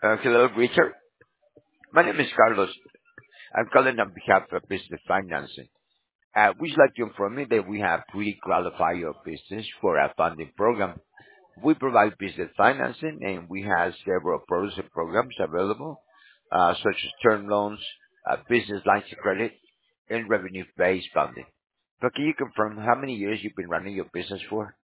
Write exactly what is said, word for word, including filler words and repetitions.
Uh, hello, Richard. My name is Carlos. I'm calling on behalf of Business Financing. Uh, we'd like to inform you that we have pre-qualified your business for a funding program. We provide business financing, and we have several products and programs available, uh, such as term loans, uh, business lines of credit, and revenue-based funding. But can you confirm how many years you've been running your business for?